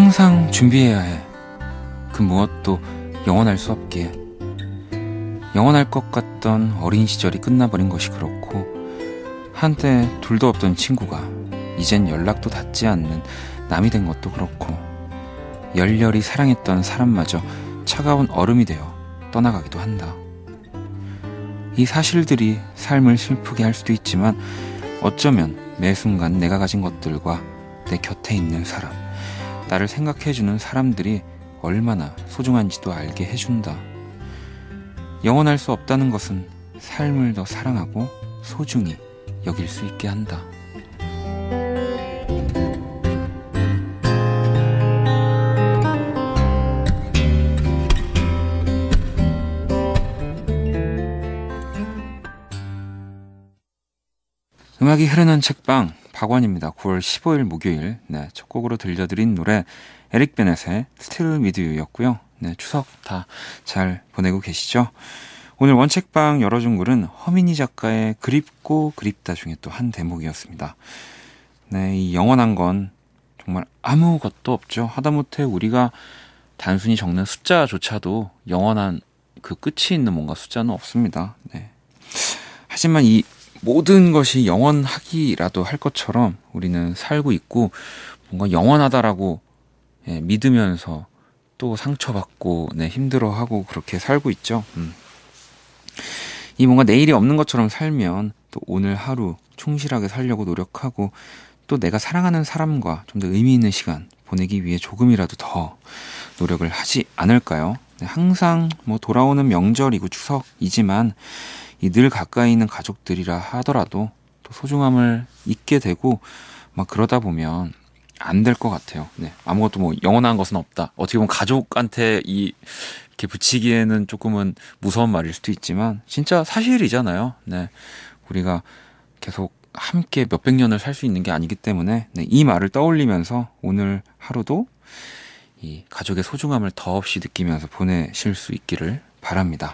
항상 준비해야 해. 그 무엇도 영원할 수 없기에. 영원할 것 같던 어린 시절이 끝나버린 것이 그렇고, 한때 둘도 없던 친구가 이젠 연락도 닿지 않는 남이 된 것도 그렇고, 열렬히 사랑했던 사람마저 차가운 얼음이 되어 떠나가기도 한다. 이 사실들이 삶을 슬프게 할 수도 있지만, 어쩌면 매 순간 내가 가진 것들과 내 곁에 있는 사람, 나를 생각해주는 사람들이 얼마나 소중한지도 알게 해준다. 영원할 수 없다는 것은 삶을 더 사랑하고 소중히 여길 수 있게 한다. 음악이 흐르는 책방 박원입니다. 9월 15일 목요일 첫 곡으로 들려드린 노래 에릭 베넷의 Still With You였고요. 추석 다 잘 보내고 계시죠? 오늘 원책방 열어준 글은 허민희 작가의 그립고 그립다 중에 또 한 대목이었습니다. 이 영원한 건 정말 아무것도 없죠. 하다못해 우리가 단순히 적는 숫자조차도 영원한 그 끝이 있는 뭔가 숫자는 없습니다. 하지만 이 모든 것이 영원하기라도 할 것처럼 우리는 살고 있고, 뭔가 영원하다라고 믿으면서 또 상처받고 힘들어하고 그렇게 살고 있죠. 이 뭔가 내일이 없는 것처럼 살면 또 오늘 하루 충실하게 살려고 노력하고, 또 내가 사랑하는 사람과 좀 더 의미 있는 시간 보내기 위해 조금이라도 더 노력을 하지 않을까요? 항상 돌아오는 명절이고 추석이지만 이 늘 가까이 있는 가족들이라 하더라도 또 소중함을 잊게 되고 막 그러다 보면 안 될 것 같아요. 아무것도 영원한 것은 없다. 어떻게 보면 가족한테 이렇게 붙이기에는 조금은 무서운 말일 수도 있지만 진짜 사실이잖아요. 우리가 계속 함께 몇백 년을 살 수 있는 게 아니기 때문에 이 말을 떠올리면서 오늘 하루도 이 가족의 소중함을 더없이 느끼면서 보내실 수 있기를 바랍니다.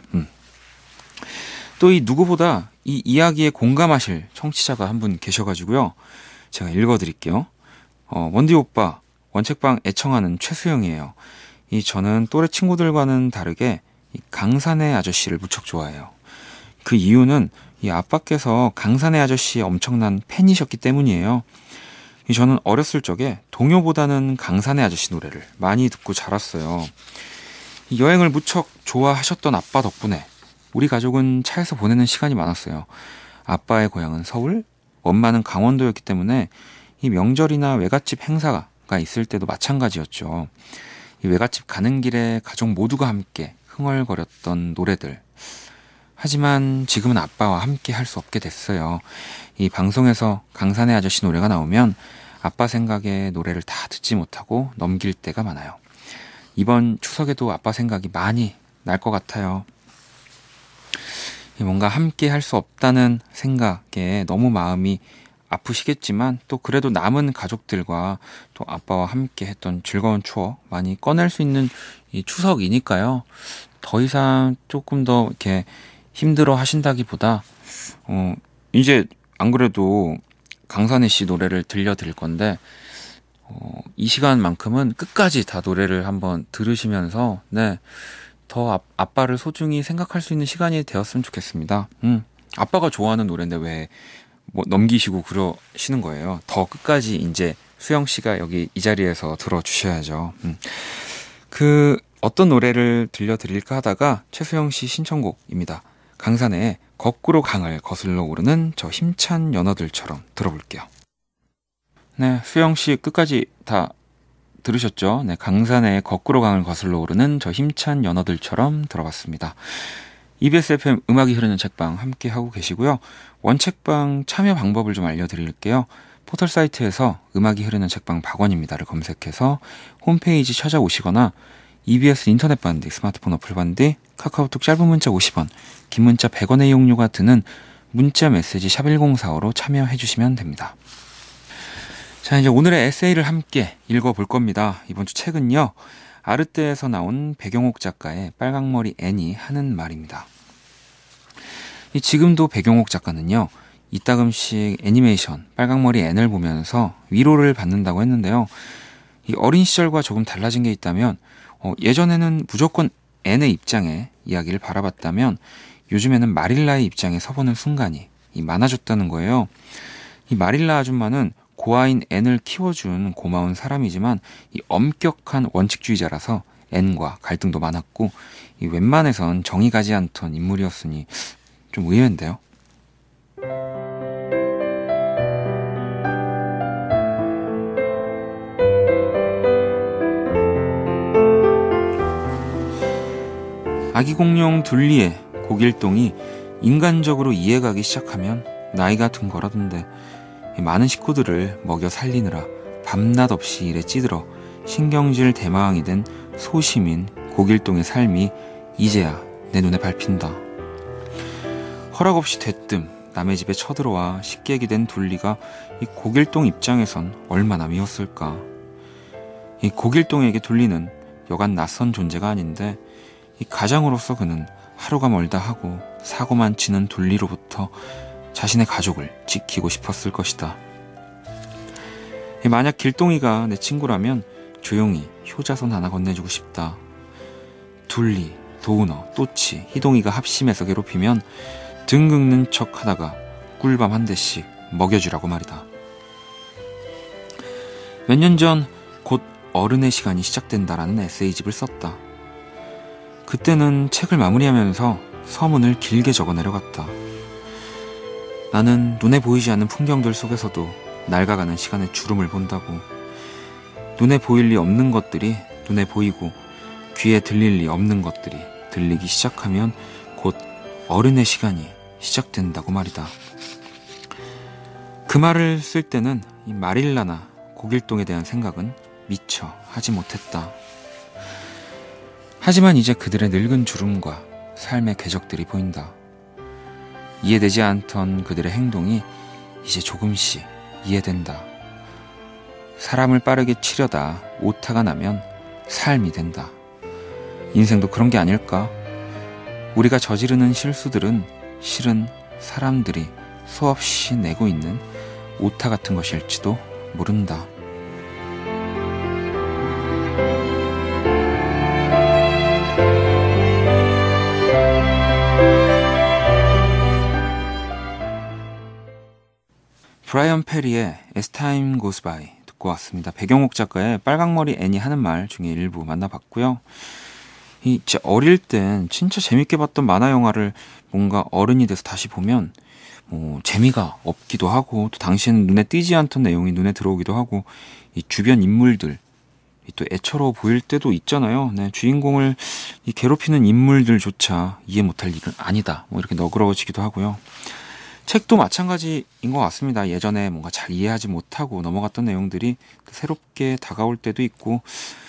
또 이 누구보다 이 이야기에 공감하실 청취자가 한 분 계셔가지고요. 제가 읽어드릴게요. 원디 오빠, 원책방 애청하는 최수영이에요. 저는 또래 친구들과는 다르게 이 강산의 아저씨를 무척 좋아해요. 그 이유는 이 아빠께서 강산의 아저씨의 엄청난 팬이셨기 때문이에요. 저는 어렸을 적에 동요보다는 강산의 아저씨 노래를 많이 듣고 자랐어요. 여행을 무척 좋아하셨던 아빠 덕분에 우리 가족은 차에서 보내는 시간이 많았어요. 아빠의 고향은 서울, 엄마는 강원도였기 때문에 이 명절이나 외갓집 행사가 있을 때도 마찬가지였죠. 이 외갓집 가는 길에 가족 모두가 함께 흥얼거렸던 노래들. 하지만 지금은 아빠와 함께 할 수 없게 됐어요. 이 방송에서 강산의 아저씨 노래가 나오면 아빠 생각에 노래를 다 듣지 못하고 넘길 때가 많아요. 이번 추석에도 아빠 생각이 많이 날 것 같아요. 뭔가 함께 할 수 없다는 생각에 너무 마음이 아프시겠지만 또 그래도 남은 가족들과 또 아빠와 함께 했던 즐거운 추억 많이 꺼낼 수 있는 이 추석이니까요. 더 이상 조금 더 이렇게 힘들어 하신다기보다 이제 안 그래도 강산희 씨 노래를 들려드릴 건데 이 시간만큼은 끝까지 다 노래를 한번 들으시면서 더 아빠를 소중히 생각할 수 있는 시간이 되었으면 좋겠습니다. 아빠가 좋아하는 노래인데 왜 넘기시고 그러시는 거예요. 더 끝까지 이제 수영 씨가 여기 이 자리에서 들어주셔야죠. 그 어떤 노래를 들려드릴까 하다가 최수영 씨 신청곡입니다. 강산의 거꾸로 강을 거슬러 오르는 저 힘찬 연어들처럼 들어볼게요. 수영 씨 끝까지 다 들으셨죠? 강산의 거꾸로 강을 거슬러 오르는 저 힘찬 연어들처럼 들어봤습니다. EBS FM 음악이 흐르는 책방 함께 하고 계시고요. 원책방 참여 방법을 좀 알려드릴게요. 포털 사이트에서 음악이 흐르는 책방 박원입니다를 검색해서 홈페이지 찾아오시거나 EBS 인터넷 반디, 스마트폰 어플 반디, 카카오톡 짧은 문자 50원, 긴 문자 100원의 이용료가 드는 문자 메시지 샵 1045로 참여해 주시면 됩니다. 자, 이제 오늘의 에세이를 함께 읽어볼 겁니다. 이번 주 책은요, 아르떼에서 나온 백용옥 작가의 빨강머리 애니 하는 말입니다. 지금도 백용옥 작가는요, 이따금씩 애니메이션 빨강머리 앤을 보면서 위로를 받는다고 했는데요. 이 어린 시절과 조금 달라진 게 있다면 예전에는 무조건 앤의 입장에 이야기를 바라봤다면 요즘에는 마릴라의 입장에 서보는 순간이 많아졌다는 거예요. 이 마릴라 아줌마는 고아인 앤을 키워준 고마운 사람이지만 이 엄격한 원칙주의자라서 앤과 갈등도 많았고 이 웬만해선 정이 가지 않던 인물이었으니 좀 의외인데요. 아기 공룡 둘리의 고길동이 인간적으로 이해가기 시작하면 나이가 든 거라던데 많은 식구들을 먹여 살리느라 밤낮 없이 일에 찌들어 신경질 대마왕이 된 소시민 고길동의 삶이 이제야 내 눈에 밟힌다. 허락 없이 대뜸 남의 집에 쳐들어와 식객이 된 둘리가 이 고길동 입장에선 얼마나 미웠을까. 이 고길동에게 둘리는 여간 낯선 존재가 아닌데 이 가장으로서 그는 하루가 멀다 하고 사고만 치는 둘리로부터 자신의 가족을 지키고 싶었을 것이다. 만약 길동이가 내 친구라면 조용히 효자손 하나 건네주고 싶다. 둘리, 도우너, 또치, 희동이가 합심해서 괴롭히면 등 긁는 척 하다가 꿀밤 한 대씩 먹여주라고 말이다. 몇 년 전 곧 어른의 시간이 시작된다라는 에세이집을 썼다. 그때는 책을 마무리하면서 서문을 길게 적어 내려갔다. 나는 눈에 보이지 않는 풍경들 속에서도 낡아가는 시간의 주름을 본다고. 눈에 보일 리 없는 것들이 눈에 보이고 귀에 들릴 리 없는 것들이 들리기 시작하면 곧 어른의 시간이 시작된다고 말이다. 그 말을 쓸 때는 이 마릴라나 고길동에 대한 생각은 미처 하지 못했다. 하지만 이제 그들의 늙은 주름과 삶의 궤적들이 보인다. 이해되지 않던 그들의 행동이 이제 조금씩 이해된다. 사람을 빠르게 치려다 오타가 나면 삶이 된다. 인생도 그런 게 아닐까? 우리가 저지르는 실수들은 실은 사람들이 수없이 내고 있는 오타 같은 것일지도 모른다. 브라이언 페리의 As Time Goes By 듣고 왔습니다. 배경옥 작가의 빨강머리 애니 하는 말 중에 일부 만나봤고요. 진짜 어릴 땐 진짜 재밌게 봤던 만화 영화를 뭔가 어른이 돼서 다시 보면 재미가 없기도 하고 또 당시에는 눈에 띄지 않던 내용이 눈에 들어오기도 하고 이 주변 인물들 또 애처로워 보일 때도 있잖아요. 네, 주인공을 괴롭히는 인물들조차 이해 못할 일은 아니다. 이렇게 너그러워지기도 하고요. 책도 마찬가지인 것 같습니다. 예전에 뭔가 잘 이해하지 못하고 넘어갔던 내용들이 새롭게 다가올 때도 있고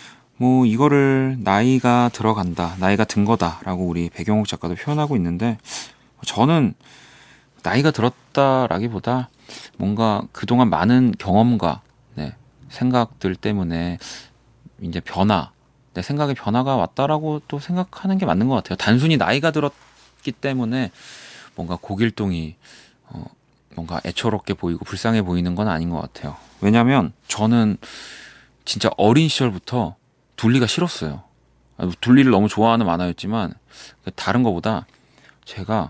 이거를 나이가 들어간다, 나이가 든 거다라고 우리 배경옥 작가도 표현하고 있는데 저는 나이가 들었다라기보다 뭔가 그동안 많은 경험과 생각들 때문에 이제 내 생각의 변화가 왔다라고 또 생각하는 게 맞는 것 같아요. 단순히 나이가 들었기 때문에 뭔가 고길동이 뭔가 애처롭게 보이고 불쌍해 보이는 건 아닌 것 같아요. 왜냐면 저는 진짜 어린 시절부터 둘리가 싫었어요. 둘리를 너무 좋아하는 만화였지만 다른 거보다 제가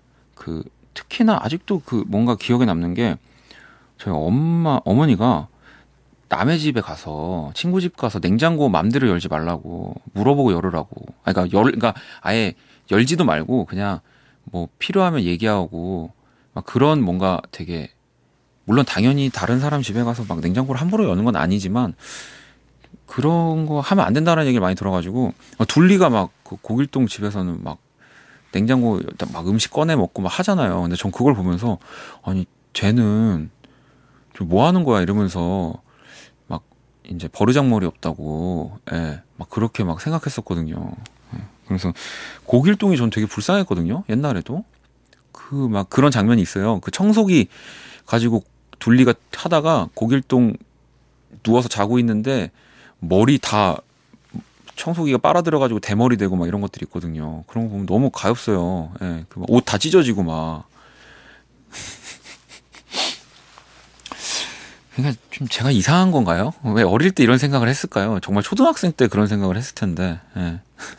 특히나 아직도 뭔가 기억에 남는 게 저희 어머니가 남의 집에 가서 친구 집 가서 냉장고 맘대로 열지 말라고 물어보고 열으라고. 그러니까 아예 열지도 말고 그냥 필요하면 얘기하고 막 그런 뭔가 되게 물론 당연히 다른 사람 집에 가서 막 냉장고를 함부로 여는 건 아니지만 그런 거 하면 안 된다는 얘기를 많이 들어가지고 둘리가 막 고길동 집에서는 막 냉장고 막 음식 꺼내 먹고 막 하잖아요. 근데 전 그걸 보면서 아니 쟤는 좀 뭐 하는 거야 이러면서 막 이제 버르장머리 없다고 막 그렇게 막 생각했었거든요. 그래서 고길동이 전 되게 불쌍했거든요. 옛날에도 막 그런 장면이 있어요. 청소기 가지고 둘리가 하다가 고길동 누워서 자고 있는데 머리 다 청소기가 빨아들여가지고 대머리 되고 막 이런 것들이 있거든요. 그런 거 보면 너무 가엾어요. 옷 다 찢어지고 막. 그러니까 좀 제가 이상한 건가요? 왜 어릴 때 이런 생각을 했을까요? 정말 초등학생 때 그런 생각을 했을 텐데. 예.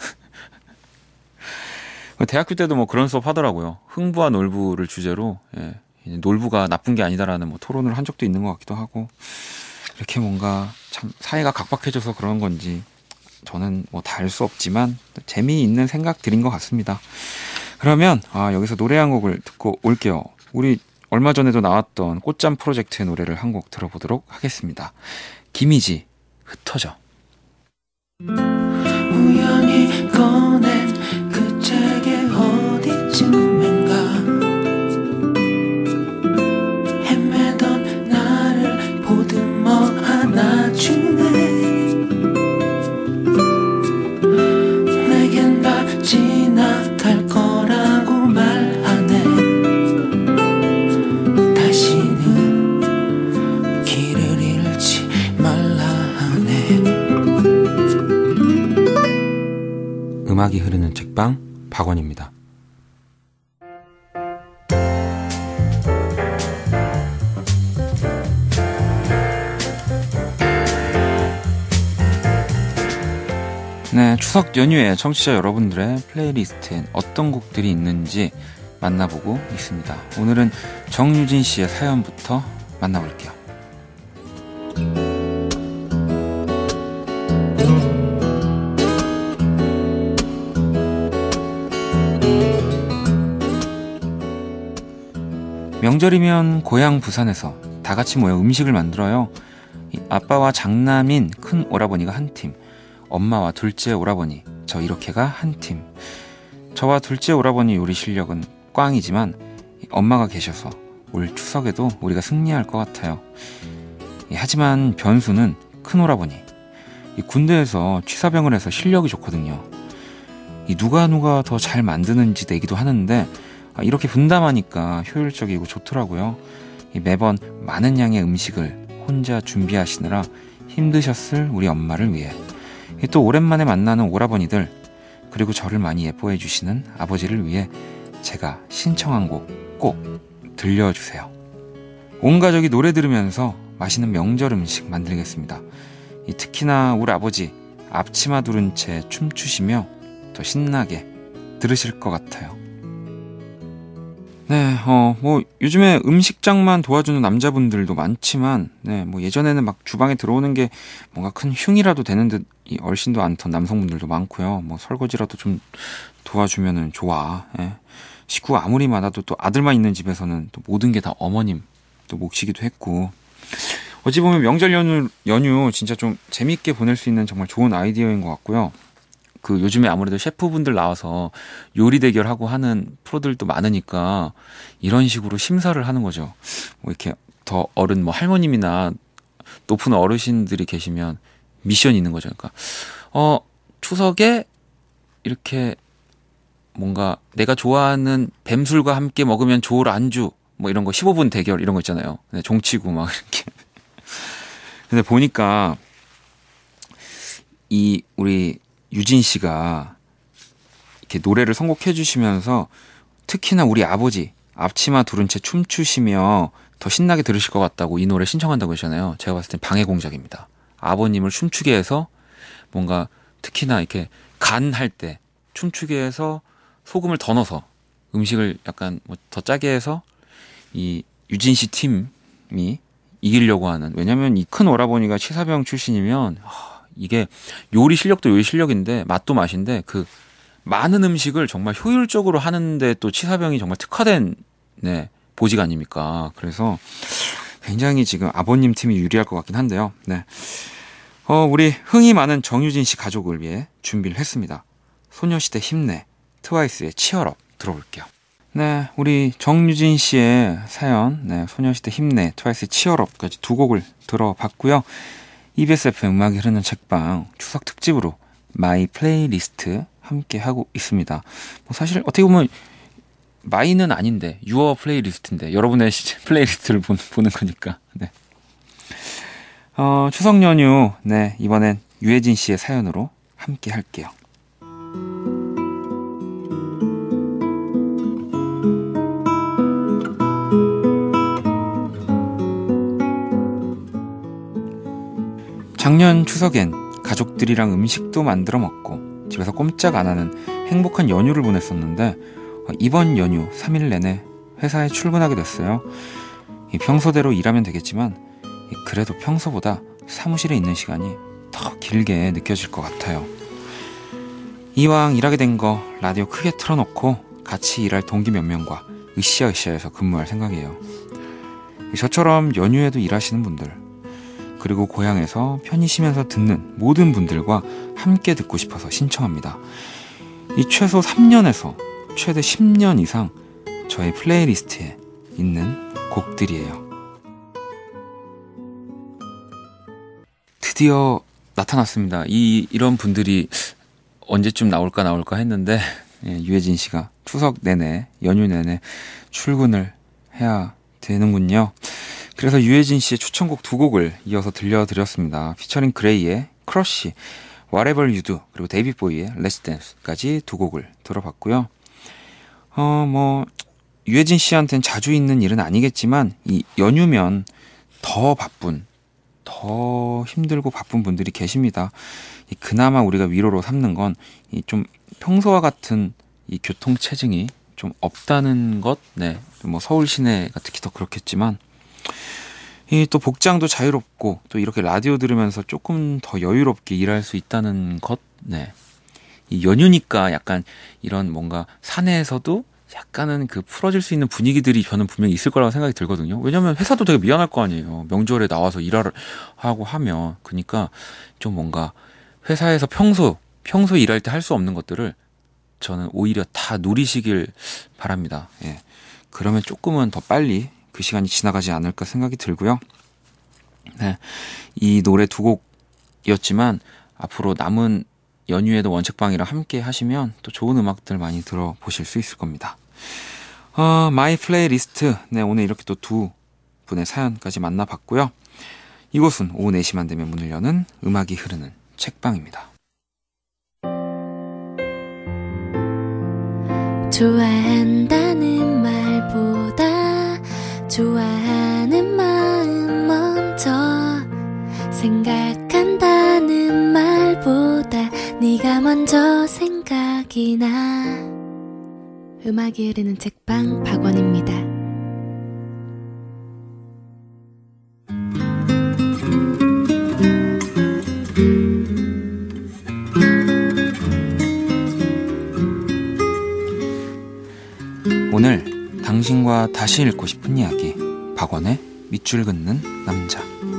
대학교 때도 뭐 그런 수업 하더라고요. 흥부와 놀부를 주제로, 예. 놀부가 나쁜 게 아니다라는 뭐 토론을 한 적도 있는 것 같기도 하고, 이렇게 뭔가 참 사회가 각박해져서 그런 건지 저는 뭐 다 알 수 없지만 재미있는 생각들인 것 같습니다. 그러면 여기서 노래 한 곡을 듣고 올게요. 우리 얼마 전에도 나왔던 꽃잠 프로젝트의 노래를 한 곡 들어보도록 하겠습니다. 김희지, 흩어져. 우연히 꺼낸 그 책의 어디쯤인가 헤매던 나를 보듬어 안아주네. 내겐 다 지나갈 거라고 말하네. 다시는 길을 잃지 말라 하네. 음악이 흐르는 책방 박원입니다. 네, 추석 연휴에 청취자 여러분들의 플레이리스트엔 어떤 곡들이 있는지 만나보고 있습니다. 오늘은 정유진 씨의 사연부터 만나볼게요. 명절이면 고향 부산에서 다 같이 모여 음식을 만들어요. 아빠와 장남인 큰 오라버니가 한 팀, 엄마와 둘째 오라버니, 저 이렇게가 한 팀. 저와 둘째 오라버니 요리 실력은 꽝이지만 엄마가 계셔서 올 추석에도 우리가 승리할 것 같아요. 하지만 변수는 큰 오라버니. 군대에서 취사병을 해서 실력이 좋거든요. 누가 더 잘 만드는지 내기도 하는데 이렇게 분담하니까 효율적이고 좋더라고요. 매번 많은 양의 음식을 혼자 준비하시느라 힘드셨을 우리 엄마를 위해, 또 오랜만에 만나는 오라버니들, 그리고 저를 많이 예뻐해 주시는 아버지를 위해 제가 신청한 곡 꼭 들려주세요. 온 가족이 노래 들으면서 맛있는 명절 음식 만들겠습니다. 특히나 우리 아버지 앞치마 두른 채 춤추시며 더 신나게 들으실 것 같아요. 네, 뭐 요즘에 음식장만 도와주는 남자분들도 많지만, 네, 뭐 예전에는 막 주방에 들어오는 게 뭔가 큰 흉이라도 되는 듯 얼씬도 않던 남성분들도 많고요. 뭐 설거지라도 좀 도와주면은 좋아. 예. 식구가 아무리 많아도 또 아들만 있는 집에서는 또 모든 게 다 어머님 또 몫이기도 했고, 어찌 보면 명절 연휴 진짜 좀 재밌게 보낼 수 있는 정말 좋은 아이디어인 것 같고요. 그 요즘에 아무래도 셰프분들 나와서 요리 대결하고 하는 프로들도 많으니까 이런 식으로 심사를 하는 거죠. 뭐 이렇게 더 어른 뭐 할머님이나 높은 어르신들이 계시면 미션이 있는 거죠. 그러니까 추석에 이렇게 뭔가 내가 좋아하는 뱀술과 함께 먹으면 좋을 안주 뭐 이런 거 15분 대결 이런 거 있잖아요. 네, 종치고 막 이렇게. 근데 보니까 우리 유진 씨가 이렇게 노래를 선곡해 주시면서 특히나 우리 아버지 앞치마 두른 채 춤추시며 더 신나게 들으실 것 같다고 이 노래 신청한다고 하잖아요. 제가 봤을 땐 방해 공작입니다. 아버님을 춤추게 해서 뭔가 특히나 이렇게 간할 때 춤추게 해서 소금을 더 넣어서 음식을 약간 뭐 더 짜게 해서 이 유진 씨 팀이 이기려고 하는, 왜냐면 이 큰 오라버니가 취사병 출신이면 이게 요리 실력도 요리 실력인데 맛도 맛인데 그 많은 음식을 정말 효율적으로 하는데 또 취사병이 정말 특화된 보직 아닙니까? 그래서 굉장히 지금 아버님 팀이 유리할 것 같긴 한데요. 네. 우리 흥이 많은 정유진 씨 가족을 위해 준비를 했습니다. 소녀시대 힘내, 트와이스의 치얼업 들어볼게요. 네, 우리 정유진 씨의 사연, 네, 소녀시대 힘내, 트와이스의 치얼업까지 두 곡을 들어봤고요. EBS FM 음악이 흐르는 책방 추석 특집으로 마이 플레이리스트 함께 하고 있습니다. 뭐 사실 어떻게 보면 마이는 아닌데 유어 플레이리스트인데 여러분의 플레이리스트를 보는 거니까. 네. 추석 연휴, 네, 이번엔 유혜진 씨의 사연으로 함께 할게요. 작년 추석엔 가족들이랑 음식도 만들어 먹고 집에서 꼼짝 안 하는 행복한 연휴를 보냈었는데 이번 연휴 3일 내내 회사에 출근하게 됐어요. 평소대로 일하면 되겠지만 그래도 평소보다 사무실에 있는 시간이 더 길게 느껴질 것 같아요. 이왕 일하게 된 거 라디오 크게 틀어놓고 같이 일할 동기 몇 명과 으쌰으쌰해서 근무할 생각이에요. 저처럼 연휴에도 일하시는 분들, 그리고 고향에서 편히 쉬면서 듣는 모든 분들과 함께 듣고 싶어서 신청합니다. 이 최소 3년에서 최대 10년 이상 저의 플레이리스트에 있는 곡들이에요. 드디어 나타났습니다. 이런 분들이 언제쯤 나올까 했는데 유해진 씨가 추석 내내, 연휴 내내 출근을 해야 되는군요. 그래서 유해진 씨의 추천곡 2곡을 이어서 들려드렸습니다. 피처링 그레이의 크러쉬, Whatever You Do, 그리고 데이빗 보이의 Let's Dance까지 2곡을 들어봤고요. 유해진 씨한테는 자주 있는 일은 아니겠지만 이 연휴면 더 바쁜, 더 힘들고 바쁜 분들이 계십니다. 그나마 우리가 위로로 삼는 건 좀 평소와 같은 이 교통체증이 좀 없다는 것, 서울 시내가 특히 더 그렇겠지만, 또 복장도 자유롭고, 또 이렇게 라디오 들으면서 조금 더 여유롭게 일할 수 있다는 것, 이 연휴니까 약간 이런 뭔가 사내에서도 약간은 그 풀어질 수 있는 분위기들이 저는 분명히 있을 거라고 생각이 들거든요. 왜냐면 회사도 되게 미안할 거 아니에요. 명절에 나와서 일하고 하면. 그러니까 좀 뭔가 회사에서 평소 일할 때 할 수 없는 것들을 저는 오히려 다 누리시길 바랍니다. 그러면 조금은 더 빨리 그 시간이 지나가지 않을까 생각이 들고요. 이 노래 2곡이었지만 앞으로 남은 연휴에도 원책방이랑 함께 하시면 또 좋은 음악들 많이 들어보실 수 있을 겁니다. 마이 플레이리스트, 오늘 이렇게 또 2분의 사연까지 만나봤고요. 이곳은 오후 4시만 되면 문을 여는 음악이 흐르는 책방입니다. 좋아한다는 말보다 좋아하는 마음 먼저, 생각한다는 말보다 네가 먼저 생각이 나. 음악이 흐르는 책방 박원입니다. 오늘 당신과 다시 읽고 싶은 이야기, 박원의 밑줄 긋는 남자.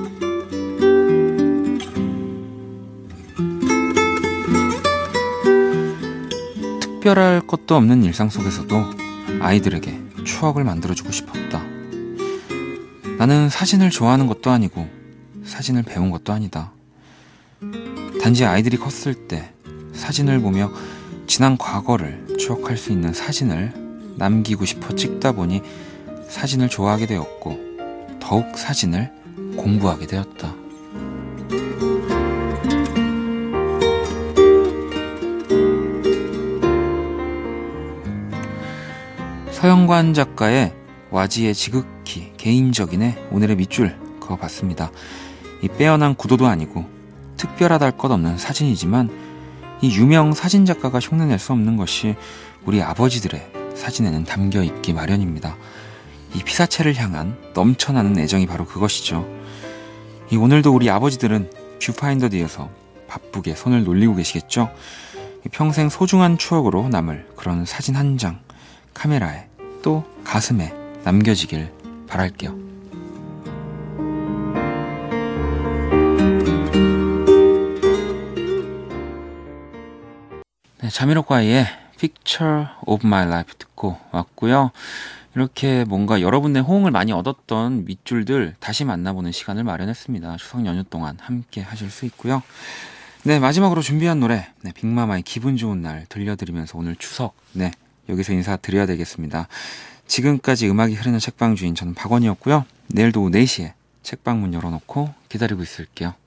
특별할 것도 없는 일상 속에서도 아이들에게 추억을 만들어주고 싶었다. 나는 사진을 좋아하는 것도 아니고 사진을 배운 것도 아니다. 단지 아이들이 컸을 때 사진을 보며 지난 과거를 추억할 수 있는 사진을 남기고 싶어 찍다 보니 사진을 좋아하게 되었고 더욱 사진을 공부하게 되었다. 서영관 작가의 와지의 지극히 개인적인의 오늘의 밑줄 그어봤습니다. 이 빼어난 구도도 아니고 특별하다 할 것 없는 사진이지만 이 유명 사진작가가 흉내낼 수 없는 것이 우리 아버지들의 사진에는 담겨 있기 마련입니다. 이 피사체를 향한 넘쳐나는 애정이 바로 그것이죠. 이 오늘도 우리 아버지들은 뷰파인더 뒤에서 바쁘게 손을 놀리고 계시겠죠. 평생 소중한 추억으로 남을 그런 사진 한 장 카메라에 또 가슴에 남겨지길 바랄게요. 자미로과의 Picture of My Life 듣고 왔고요. 이렇게 뭔가 여러분의 호응을 많이 얻었던 밑줄들 다시 만나보는 시간을 마련했습니다. 추석 연휴 동안 함께 하실 수 있고요. 마지막으로 준비한 노래 빅마마의 기분 좋은 날 들려드리면서 오늘 추석 여기서 인사드려야 되겠습니다. 지금까지 음악이 흐르는 책방 주인 저는 박원이었고요. 내일도 오후 4시에 책방 문 열어놓고 기다리고 있을게요.